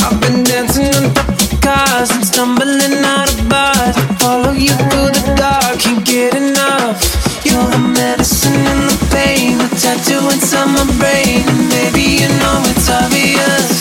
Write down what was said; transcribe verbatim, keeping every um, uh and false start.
I've been dancing on top of cars and stumbling out of bars. Follow you through the dark, can't get enough. You're the medicine and the pain, the tattoo inside my brain. And baby, you know it's obvious.